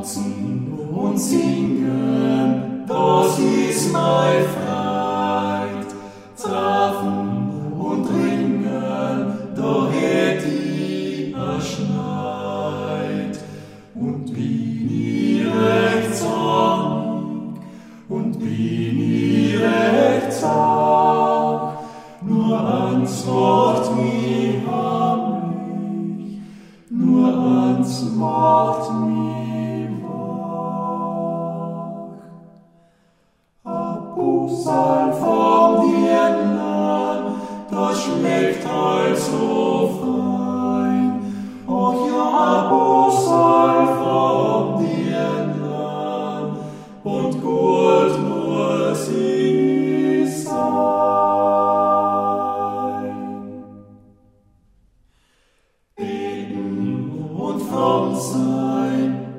tanzen und singen, das ist mein Freit. Zaffen und ringen, da hätt ich erschneit. Und bin ich recht zornig, und bin ich recht zart, nur eins macht mich heimlich, nur eins macht mich wach. A Bussal vom Dirndl, das schmeckt halt so fein. Och ja, a Bussal vom Dirndl, und gut muss ich sein. Beten und fromm sein,